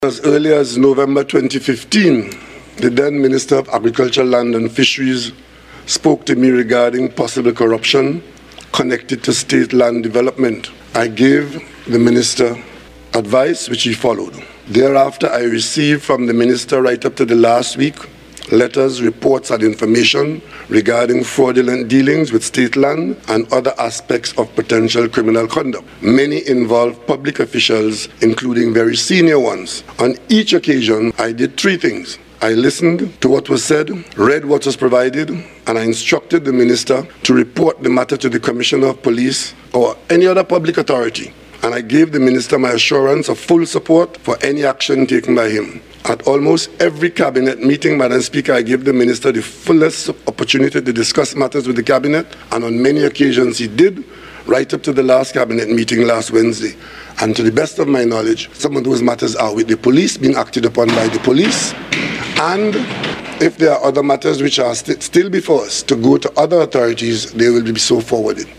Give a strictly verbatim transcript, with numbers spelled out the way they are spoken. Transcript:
As early as November twenty fifteen, the then Minister of Agriculture, Land and Fisheries spoke to me regarding possible corruption connected to state land development. I gave the Minister advice which he followed. Thereafter, I received from the Minister right up to the last week letters, reports and information regarding fraudulent dealings with state land and other aspects of potential criminal conduct. Many involved public officials, including very senior ones. On each occasion, I did three things. I listened to what was said, read what was provided, and I instructed the Minister to report the matter to the Commissioner of Police or any other public authority. And I gave the Minister my assurance of full support for any action taken by him. At almost every cabinet meeting, Madam Speaker, I gave the Minister the fullest opportunity to discuss matters with the cabinet, and on many occasions he did, right up to the last cabinet meeting last Wednesday. And to the best of my knowledge, some of those matters are with the police, being acted upon by the police, and if there are other matters which are st still before us to go to other authorities, they will be so forwarded.